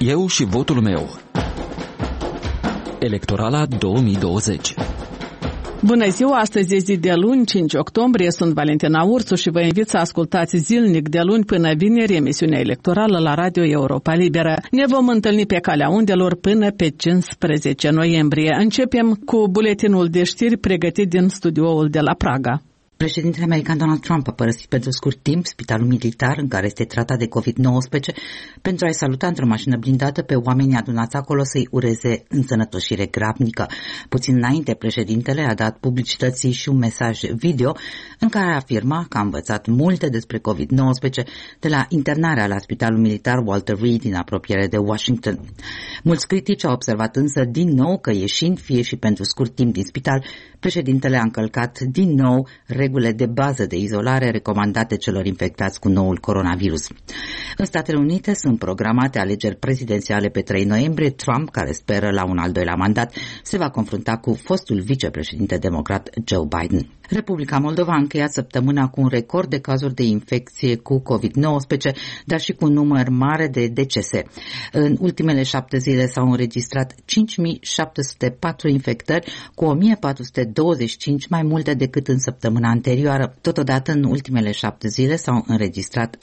Eu și votul meu. Electorala 2020. Bună ziua, astăzi e zi de luni, 5 octombrie, sunt Valentina Ursu și vă invit să ascultați zilnic de luni până vineri emisiunea electorală la Radio Europa Liberă. Ne vom întâlni pe calea undelor până pe 15 noiembrie. Începem cu buletinul de știri pregătit din studioul de la Praga. Președintele american Donald Trump a părăsit pentru scurt timp spitalul militar în care este tratat de COVID-19 pentru a-i saluta într-o mașină blindată pe oamenii adunați acolo să-i ureze însănătoșire grabnică. Puțin înainte, președintele a dat publicității și un mesaj video în care afirma că a învățat multe despre COVID-19 de la internarea la spitalul militar Walter Reed din apropiere de Washington. Mulți critici au observat însă din nou că ieșind fie și pentru scurt timp din spital, președintele a încălcat din nou regulile de bază de izolare recomandate celor infectați cu noul coronavirus. În Statele Unite sunt programate alegeri prezidențiale pe 3 noiembrie. Trump, care speră la un al doilea mandat, se va confrunta cu fostul vicepreședinte democrat Joe Biden. Republica Moldova a încheiat săptămâna cu un record de cazuri de infecție cu COVID-19, dar și cu un număr mare de decese. În ultimele 7 zile s-au înregistrat 5.704 infectări, cu 1.425 mai multe decât în săptămâna anterioară. Totodată, în ultimele 7 zile s-au înregistrat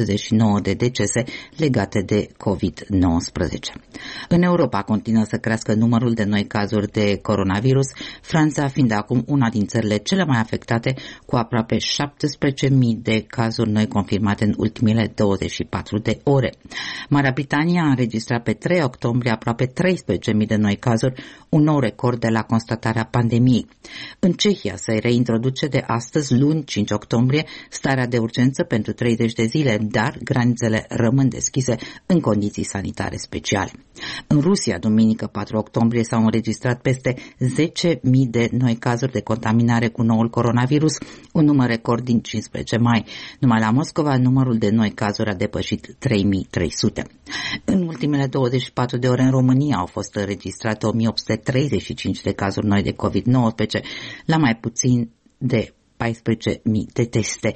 79 de decese legate de COVID-19. În Europa continuă să crească numărul de noi cazuri de coronavirus, Franța fiind acum una din țările cele mai afectate, cu aproape 17.000 de cazuri noi confirmate în ultimele 24 de ore. Marea Britanie a înregistrat pe 3 octombrie aproape 13.000 de noi cazuri, un nou record de la constatarea pandemiei. În Cehia se reintroduce de astăzi, luni 5 octombrie, starea de urgență pentru 30 de zile, dar granițele rămân deschise în condiții sanitare speciale. În Rusia, duminică 4 octombrie, s-au înregistrat peste 10.000 de noi cazuri de contaminare cu noul coronavirus, un număr record din 15 mai. Numai la Moscova, numărul de noi cazuri a depășit 3.300. În ultimele 24 de ore în România au fost înregistrate 1.835 de cazuri noi de COVID-19, la mai puțin de 14.000 de teste.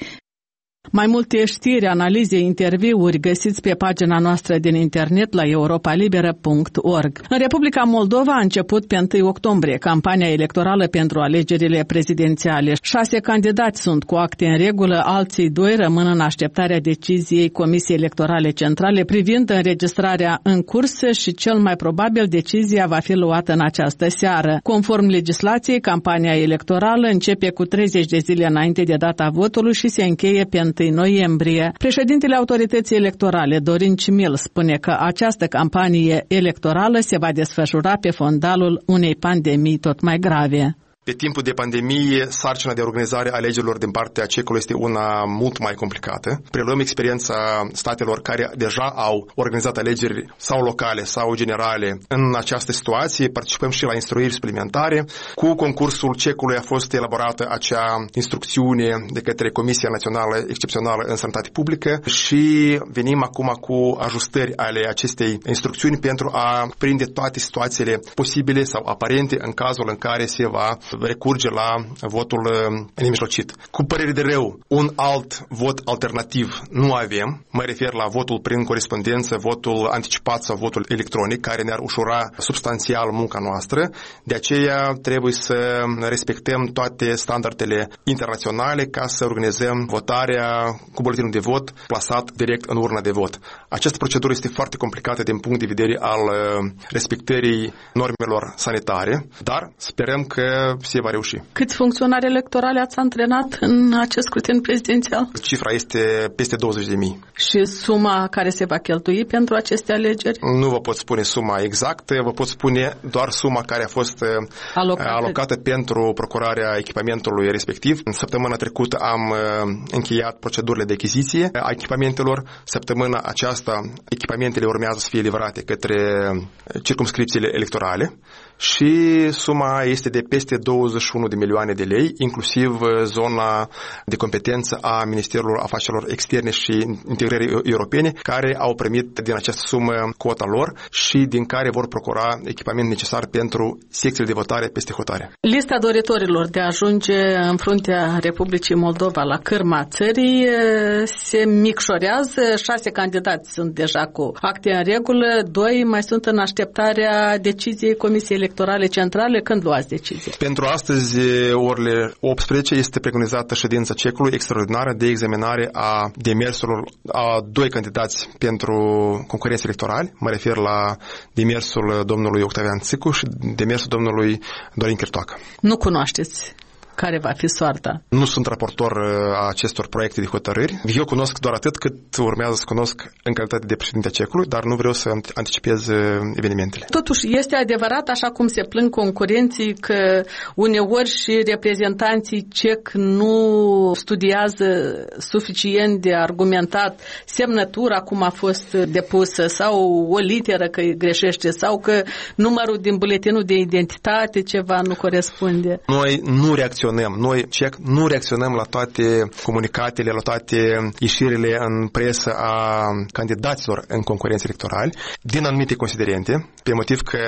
Mai multe știri, analize, interviuri găsiți pe pagina noastră din internet la europalibera.org. În Republica Moldova a început pe 1 octombrie campania electorală pentru alegerile prezidențiale. 6 candidați sunt cu acte în regulă, alții 2 rămân în așteptarea deciziei Comisiei Electorale Centrale privind înregistrarea în curs și cel mai probabil decizia va fi luată în această seară. Conform legislației, campania electorală începe cu 30 de zile înainte de data votului și se încheie pe 1 noiembrie. Președintele Autorității Electorale, Dorin Cimil, spune că această campanie electorală se va desfășura pe fondalul unei pandemii tot mai grave. Pe timpul de pandemie, sarcina de organizare a alegerilor din partea cecului este una mult mai complicată. Preluăm experiența statelor care deja au organizat alegeri sau locale sau generale. În această situație participăm și la instruiri suplimentare. Cu concursul cecului a fost elaborată acea instrucțiune de către Comisia Națională Excepțională în Sănătate Publică și venim acum cu ajustări ale acestei instrucțiuni pentru a prinde toate situațiile posibile sau aparente în cazul în care se va recurge la votul nemijlocit. Cu părere de rău, un alt vot alternativ nu avem. Mă refer la votul prin corespondență, votul anticipat sau votul electronic, care ne-ar ușura substanțial munca noastră. De aceea trebuie să respectăm toate standardele internaționale ca să organizăm votarea cu buletinul de vot plasat direct în urna de vot. Această procedură este foarte complicată din punct de vedere al respectării normelor sanitare, dar sperăm că se va reuși. Câți funcționari electorali ați antrenat în acest scrutin prezidențial? Cifra este peste 20.000. Și suma care se va cheltui pentru aceste alegeri? Nu vă pot spune suma exactă, vă pot spune doar suma care a fost alocată pentru procurarea echipamentului respectiv. În săptămâna trecută am încheiat procedurile de achiziție a echipamentelor. Săptămâna aceasta echipamentele urmează să fie livrate către circumscripțiile electorale și suma este de peste 21 de milioane de lei, inclusiv zona de competență a Ministerului Afacerilor Externe și Integrării Europene, care au primit din această sumă cota lor și din care vor procura echipament necesar pentru secțiile de votare peste hotare. Lista doritorilor de a ajunge în fruntea Republicii Moldova la cârma țării se micșorează. 6 candidați sunt deja cu acte în regulă, 2 mai sunt în așteptarea deciziei Comisiei Electorale Centrale. Când luați decizie? Pentru astăzi, orele 18, este preconizată ședința cecului extraordinară de examinare a demersurilor a 2 candidați pentru concurență electorale. Mă refer la demersul domnului Octavian Țicu și demersul domnului Dorin Chirtoacă. Nu cunoașteți care va fi soarta? Nu sunt raportor a acestor proiecte de hotărâri. Eu cunosc doar atât cât urmează să cunosc în calitate de președinte a cecului, dar nu vreau să anticipez evenimentele. Totuși, este adevărat, așa cum se plâng concurenții, că uneori și reprezentanții cec nu studiază suficient de argumentat semnătura cum a fost depusă sau o literă că greșește sau că numărul din buletinul de identitate ceva nu corespunde. Noi nu reacționăm. Noi, CEC, nu reacționăm la toate comunicatele, la toate ieșirile în presă a candidaților în concurență electorali, din anumite considerente, pe motiv că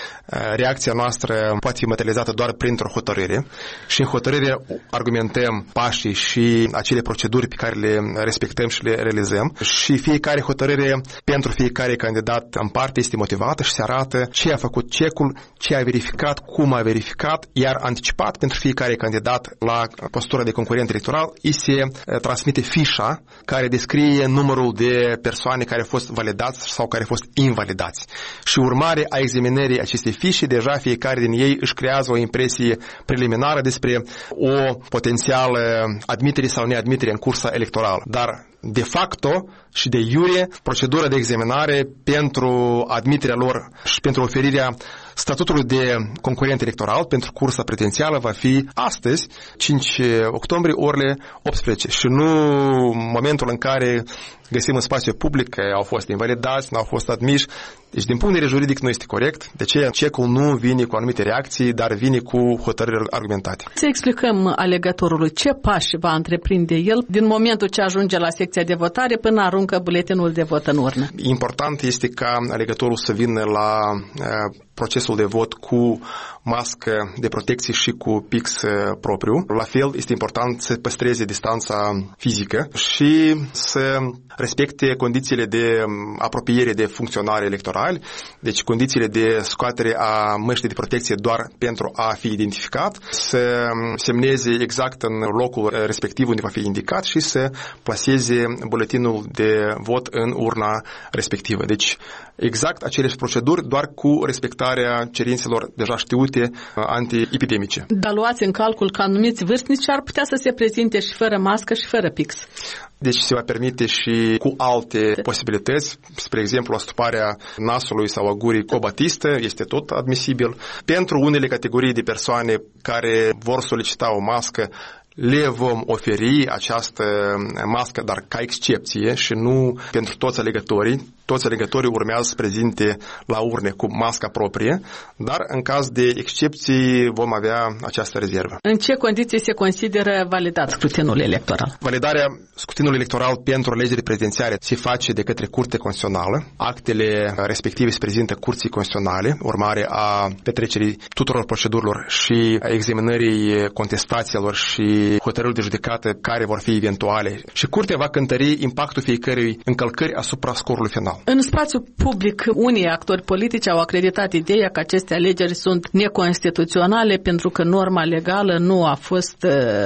reacția noastră poate fi materializată doar printr-o hotărâre și în hotărâre argumentăm pașii și acele proceduri pe care le respectăm și le realizăm și fiecare hotărâre pentru fiecare candidat în parte este motivată și se arată ce a făcut CEC-ul, ce a verificat, cum a verificat, iar anticipat pentru fiecare candidat la postura de concurent electoral îi se transmite fișa care descrie numărul de persoane care au fost validați sau care au fost invalidați. Și urmare a examinării acestei fișe, deja fiecare din ei își creează o impresie preliminară despre o potențială admitere sau neadmitere în cursa electorală. Dar de facto și de iure, procedura de examinare pentru admiterea lor și pentru oferirea statutului de concurent electoral pentru cursa prezidențială va fi astăzi, 5 octombrie, orele 18 și nu momentul în care găsim în spațiu public că au fost invalidați, nu au fost admiși. Deci, din punct de vedere juridic, nu este corect. De ce CEC-ul nu vine cu anumite reacții, dar vine cu hotărâri argumentate. Să explicăm alegătorului ce pași va întreprinde el din momentul ce ajunge la secția de votare până aruncă buletinul de vot în urnă. Important este ca alegătorul să vină la procesul de vot cu mască de protecție și cu pix propriu. La fel, este important să păstreze distanța fizică și să respecte condițiile de apropiere de funcționari electorali, deci condițiile de scoatere a măștii de protecție doar pentru a fi identificat, să semneze exact în locul respectiv unde va fi indicat și să plaseze buletinul de vot în urna respectivă. Deci, exact aceleași proceduri, doar cu respectarea cerințelor deja știute antiepidemice. Dar luați în calcul că anumiți vârstnici ar putea să se prezinte și fără mască și fără pix. Deci se va permite și cu alte posibilități, spre exemplu astuparea nasului sau a gurii cu o batistă, este tot admisibil. Pentru unele categorii de persoane care vor solicita o mască, le vom oferi această mască, dar ca excepție și nu pentru toți alegătorii. Toți alegătorii urmează să prezinte la urne cu masca proprie, dar în caz de excepții vom avea această rezervă. În ce condiții se consideră validat scrutinul electoral? Validarea scrutinului electoral pentru alegeri prezidențiale se face de către Curte Constituțională. Actele respective se prezintă Curții Constituționale, urmare a petrecerii tuturor procedurilor și a examinării contestațiilor și hotărâri de judecată care vor fi eventuale. Și Curtea va cântări impactul fiecărei încălcări asupra scorului final. În spațiu public, unii actori politici au acreditat ideea că aceste alegeri sunt neconstituționale pentru că norma legală nu a fost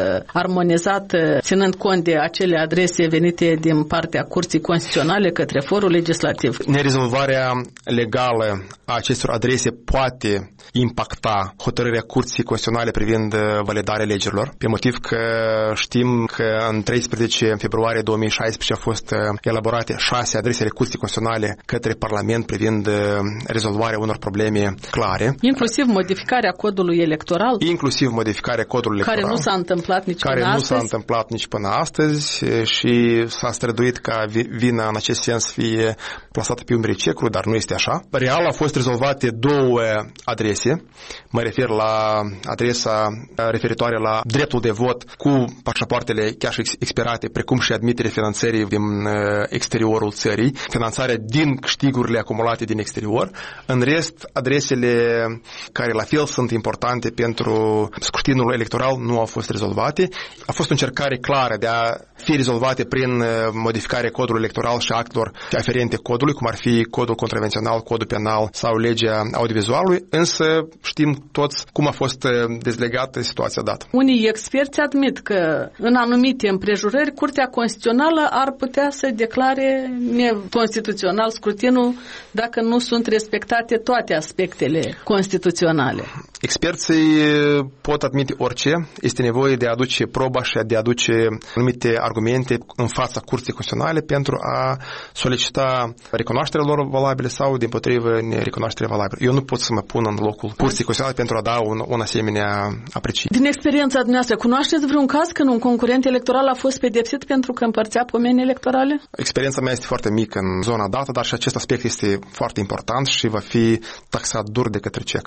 armonizată ținând cont de acele adrese venite din partea Curții Constituționale către forul legislativ. Nerezolvarea legală a acestor adrese poate impacta hotărârea Curții Constituționale privind validarea legilor, pe motiv că că știm că în 13 februarie 2016 au fost elaborate 6 adrese de Curții Constituționale către Parlament privind rezolvarea unor probleme clare. Inclusiv modificarea codului electoral. Care nu s-a întâmplat nici până astăzi. Și s-a străduit ca vina în acest sens să fie plasată pe umerii cecului, dar nu este așa. Real au fost rezolvate 2 adrese. Mă refer la adresa referitoare la dreptul de vot cu pașapoartele chiar și expirate, precum și admiterea finanțării din exteriorul țării, finanțarea din câștigurile acumulate din exterior. În rest, adresele care la fel sunt importante pentru scrutinul electoral nu au fost rezolvate. A fost o încercare clară de a fi rezolvate prin modificarea codului electoral și actelor aferente codului, cum ar fi codul contravențional, codul penal sau legea audiovizualului, însă știm toți cum a fost dezlegată situația dată. Unii experți admit că în anumite împrejurări Curtea Constituțională ar putea să declare neconstituțional scrutinul dacă nu sunt respectate toate aspectele constituționale. Experții pot admite orice, este nevoie de a aduce proba și de a aduce anumite argumente în fața Curții Constituționale pentru a solicita recunoașterea lor valabile sau, dimpotrivă, nerecunoașterea valabilă. Eu nu pot să mă pun în locul Curții Constituționale pentru a da un asemenea apreciere. Din experiența dumneavoastră, cunoașteți vreun caz când un concurent electoral a fost pedepsit pentru că împărțea pomeni electorale? Experiența mea este foarte mică în zona dată, dar și acest aspect este foarte important și va fi taxat dur de către CEC.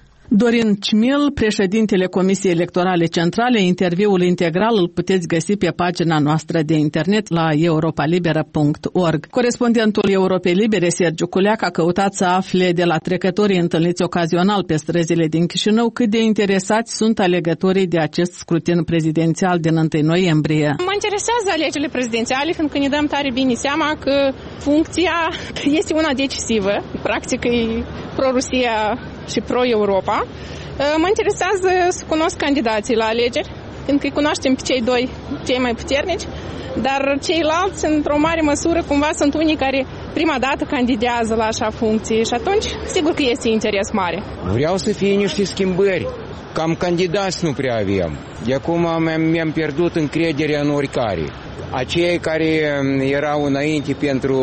Dorin Cmil, președintele Comisiei Electorale Centrale, interviul integral îl puteți găsi pe pagina noastră de internet la europalibera.org. Corespondentul Europei Libere, Sergiu Culeac, a căutat să afle de la trecătorii întâlniți ocazional pe străzile din Chișinău cât de interesați sunt alegătorii de acest scrutin prezidențial din 1 noiembrie. Mă interesează alegerile prezidențiale, fiindcă ne dăm tare bine seama că funcția este una decisivă. Practic e pro-Rusia și pro-Europa. Mă interesează să cunosc candidații la alegeri, fiindcă îi cunoaștem pe cei doi cei mai puternici, dar ceilalți, într-o mare măsură, cumva sunt unii care prima dată candidează la așa funcție și atunci, sigur că este interes mare. Vreau să fie niște schimbări. Cam candidați nu prea avem. De acum mi-am pierdut încrederea în oricare. Acei care erau înainte pentru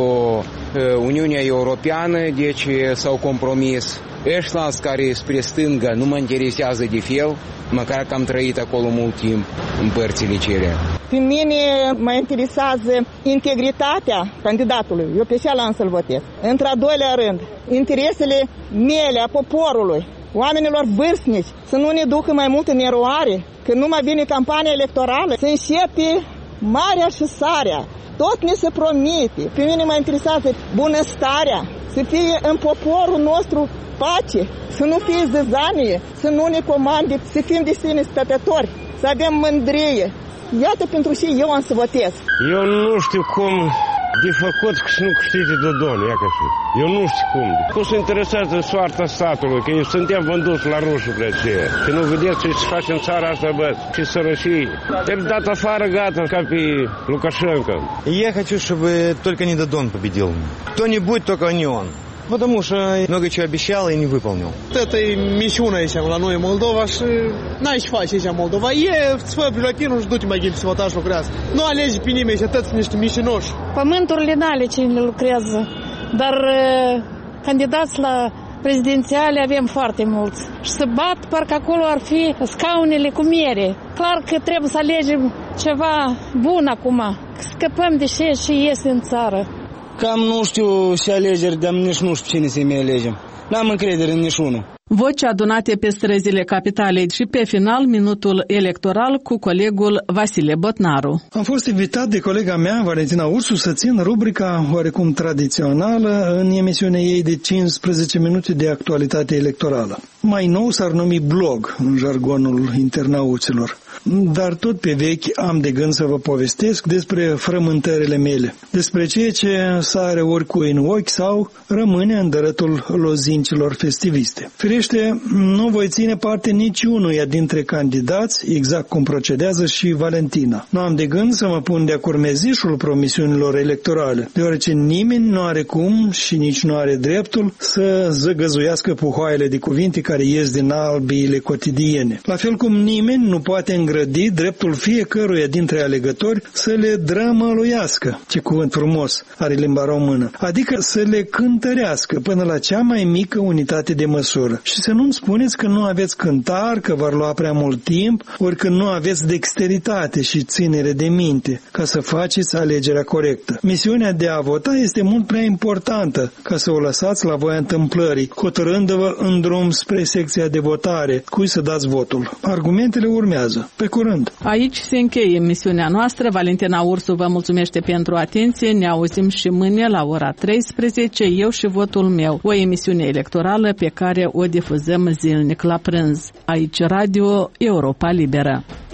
Uniunea Europeană, deci s-au compromis. Ăștia care spre stânga nu mă interesează de fel, măcar că am trăit acolo mult timp în părțile cele. Pe mine mă interesează integritatea candidatului. Eu pe cealaltă să-l votez. Într-a doilea rând, interesele mele, a poporului, oamenilor vârstnici, să nu ne ducă mai mult în eroare, că nu mai vine campania electorală, să începe marea și sarea. Tot ne se promite. Pe mine mă interesează bunăstarea, să fie în poporul nostru pace, să nu fie zăzanie, să nu ne comande, să fim de sine stătători, să avem mândrie. Iată pentru ce eu am să votez. Eu nu știu cum de făcut că să nu câștige Dodon, ia că și. Eu nu știu cum. Cum se interesează soarta statului, că suntem vânduți la rușii de aceea. Că nu vedeți ce se face în țara asta, bă, ce sărășii. Trebuie dat afară, gata, ca pe Lukashenko. Я хочу, чтобы только не Додон победил. Кто-нибудь, только не он. Потому что много чего обещал и не выполнил. Это мisiunea aici la noi în Moldova și n-ai ce face aici în Moldova. Îți fă biuletinul și du-te mai gândi să votași, lucrează. Nu alegi pe nimeni și atât niște mișinoși. Pământurile n-ale cine lucrează, dar candidați la prezidențiale avem foarte mulți. Și să bat, parcă acolo ar fi scaunele cu miere. Clar că trebuie să alegem ceva bun acum. Scăpăm de ce iese în țară. Cam nu știu ce alegeri, dar nici nu știu cine să-i mai alegem. N-am încredere în niciunul. Voci adunate pe străzile capitalei și pe final minutul electoral cu colegul Vasile Botnaru. Am fost invitat de colega mea, Valentina Ursu, să țin rubrica oarecum tradițională în emisiunea ei de 15 minute de actualitate electorală. Mai nou s-ar numi blog în jargonul internauților. Dar tot pe vechi am de gând să vă povestesc despre frământările mele, despre ceea ce sare oricui în ochi sau rămâne în dărătul lozincilor festiviste. Firește, nu voi ține parte niciunuia dintre candidați, exact cum procedează și Valentina. Nu am de gând să mă pun de-a curmezișul promisiunilor electorale, deoarece nimeni nu are cum și nici nu are dreptul să zăgăzuiască puhoaiele de cuvinte care ies din albiile cotidiene. La fel cum nimeni nu poate îngrădi îngrădi dreptul fiecăruia dintre alegători să le drămăluiască, ce cuvânt frumos are limba română, adică să le cântărească până la cea mai mică unitate de măsură. Și să nu-mi spuneți că nu aveți cântar, că v-ar lua prea mult timp, ori că nu aveți dexteritate și ținere de minte ca să faceți alegerea corectă. Misiunea de a vota este mult prea importantă ca să o lăsați la voia întâmplării, hotărându-vă în drum spre secția de votare cui să dați votul. Argumentele urmează. Pe curând! Aici se încheie emisiunea noastră. Valentina Ursu vă mulțumește pentru atenție. Ne auzim și mâine la ora 13, Eu și votul meu, o emisiune electorală pe care o difuzăm zilnic la prânz. Aici Radio Europa Liberă.